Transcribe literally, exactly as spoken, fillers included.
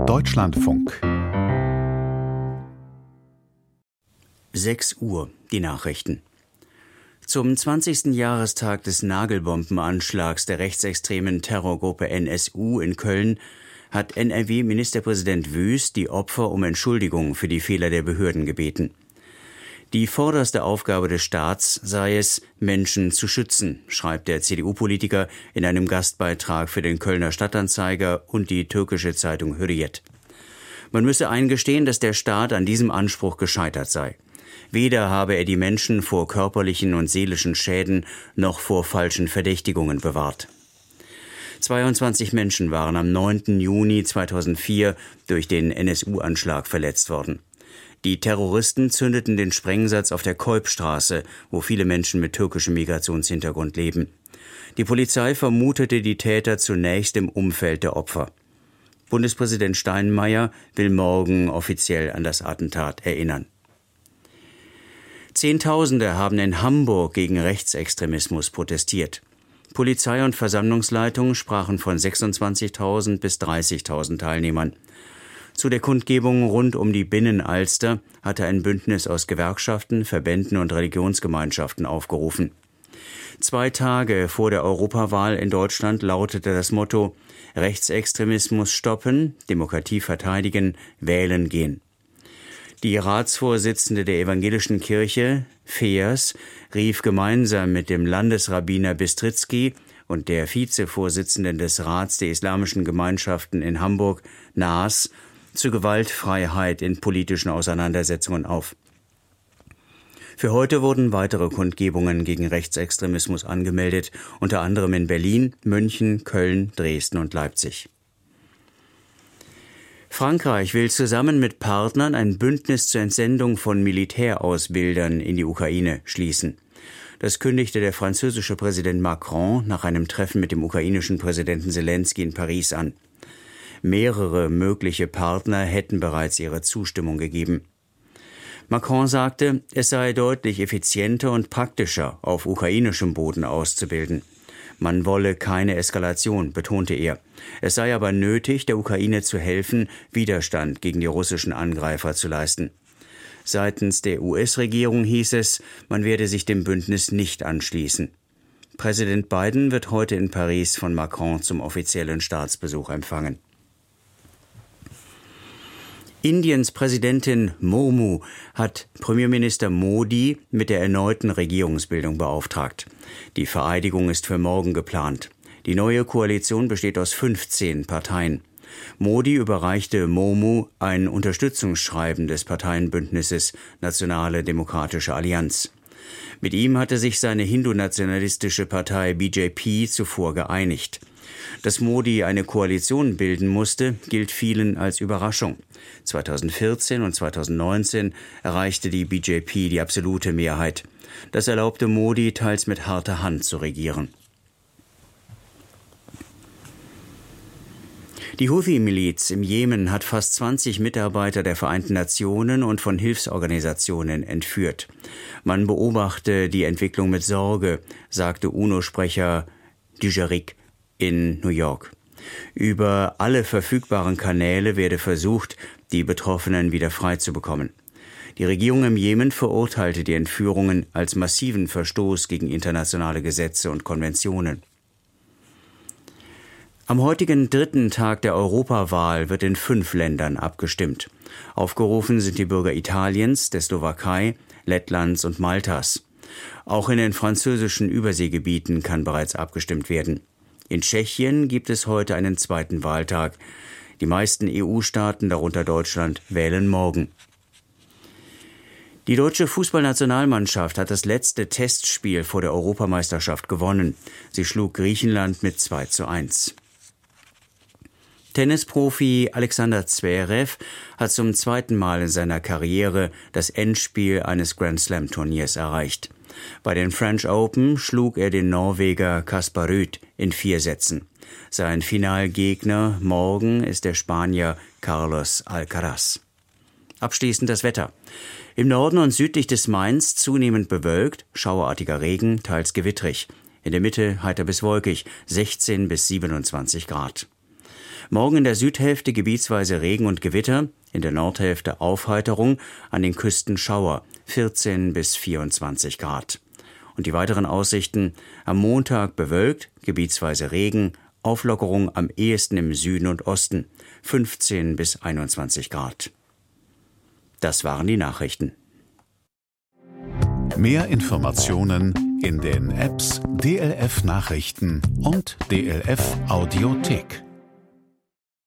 Deutschlandfunk. sechs Uhr, die Nachrichten. Zum zwanzigsten Jahrestag des Nagelbombenanschlags der rechtsextremen Terrorgruppe N S U in Köln hat N R W-Ministerpräsident Wüst die Opfer um Entschuldigung für die Fehler der Behörden gebeten. Die vorderste Aufgabe des Staats sei es, Menschen zu schützen, schreibt der C D U-Politiker in einem Gastbeitrag für den Kölner Stadtanzeiger und die türkische Zeitung Hürriyet. Man müsse eingestehen, dass der Staat an diesem Anspruch gescheitert sei. Weder habe er die Menschen vor körperlichen und seelischen Schäden noch vor falschen Verdächtigungen bewahrt. zweiundzwanzig Menschen waren am neunten Juni zweitausendvier durch den N S U-Anschlag verletzt worden. Die Terroristen zündeten den Sprengsatz auf der Keupstraße, wo viele Menschen mit türkischem Migrationshintergrund leben. Die Polizei vermutete die Täter zunächst im Umfeld der Opfer. Bundespräsident Steinmeier will morgen offiziell an das Attentat erinnern. Zehntausende haben in Hamburg gegen Rechtsextremismus protestiert. Polizei und Versammlungsleitung sprachen von sechsundzwanzigtausend bis dreißigtausend Teilnehmern. Zu der Kundgebung rund um die Binnenalster hatte ein Bündnis aus Gewerkschaften, Verbänden und Religionsgemeinschaften aufgerufen. Zwei Tage vor der Europawahl in Deutschland lautete das Motto: Rechtsextremismus stoppen, Demokratie verteidigen, wählen gehen. Die Ratsvorsitzende der evangelischen Kirche, Feers, rief gemeinsam mit dem Landesrabbiner Bistritzky und der Vizevorsitzenden des Rats der islamischen Gemeinschaften in Hamburg, Naas, zu Gewaltfreiheit in politischen Auseinandersetzungen auf. Für heute wurden weitere Kundgebungen gegen Rechtsextremismus angemeldet, unter anderem in Berlin, München, Köln, Dresden und Leipzig. Frankreich will zusammen mit Partnern ein Bündnis zur Entsendung von Militärausbildern in die Ukraine schließen. Das kündigte der französische Präsident Macron nach einem Treffen mit dem ukrainischen Präsidenten Selensky in Paris an. Mehrere mögliche Partner hätten bereits ihre Zustimmung gegeben. Macron sagte, es sei deutlich effizienter und praktischer, auf ukrainischem Boden auszubilden. Man wolle keine Eskalation, betonte er. Es sei aber nötig, der Ukraine zu helfen, Widerstand gegen die russischen Angreifer zu leisten. Seitens der U S-Regierung hieß es, man werde sich dem Bündnis nicht anschließen. Präsident Biden wird heute in Paris von Macron zum offiziellen Staatsbesuch empfangen. Indiens Präsidentin Murmu hat Premierminister Modi mit der erneuten Regierungsbildung beauftragt. Die Vereidigung ist für morgen geplant. Die neue Koalition besteht aus fünfzehn Parteien. Modi überreichte Murmu ein Unterstützungsschreiben des Parteienbündnisses Nationale Demokratische Allianz. Mit ihm hatte sich seine hindu-nationalistische Partei B J P zuvor geeinigt. Dass Modi eine Koalition bilden musste, gilt vielen als Überraschung. zweitausendvierzehn und zweitausendneunzehn erreichte die B J P die absolute Mehrheit. Das erlaubte Modi, teils mit harter Hand zu regieren. Die Houthi-Miliz im Jemen hat fast zwanzig Mitarbeiter der Vereinten Nationen und von Hilfsorganisationen entführt. Man beobachte die Entwicklung mit Sorge, sagte UNO-Sprecher Dujarric in New York. Über alle verfügbaren Kanäle werde versucht, die Betroffenen wieder freizubekommen. Die Regierung im Jemen verurteilte die Entführungen als massiven Verstoß gegen internationale Gesetze und Konventionen. Am heutigen dritten Tag der Europawahl wird in fünf Ländern abgestimmt. Aufgerufen sind die Bürger Italiens, der Slowakei, Lettlands und Maltas. Auch in den französischen Überseegebieten kann bereits abgestimmt werden. In Tschechien gibt es heute einen zweiten Wahltag. Die meisten E U-Staaten, darunter Deutschland, wählen morgen. Die deutsche Fußballnationalmannschaft hat das letzte Testspiel vor der Europameisterschaft gewonnen. Sie schlug Griechenland mit zwei zu eins. Tennisprofi Alexander Zverev hat zum zweiten Mal in seiner Karriere das Endspiel eines Grand-Slam-Turniers erreicht. Bei den French Open schlug er den Norweger Casper Ruud in vier Sätzen. Sein Finalgegner morgen ist der Spanier Carlos Alcaraz. Abschließend das Wetter. Im Norden und südlich des Mains zunehmend bewölkt, schauerartiger Regen, teils gewittrig. In der Mitte heiter bis wolkig, sechzehn bis siebenundzwanzig Grad. Morgen in der Südhälfte gebietsweise Regen und Gewitter, in der Nordhälfte Aufheiterung, an den Küsten Schauer, vierzehn bis vierundzwanzig Grad. Und die weiteren Aussichten: am Montag bewölkt, gebietsweise Regen, Auflockerung am ehesten im Süden und Osten, fünfzehn bis einundzwanzig Grad. Das waren die Nachrichten. Mehr Informationen in den Apps D L F Nachrichten und D L F Audiothek.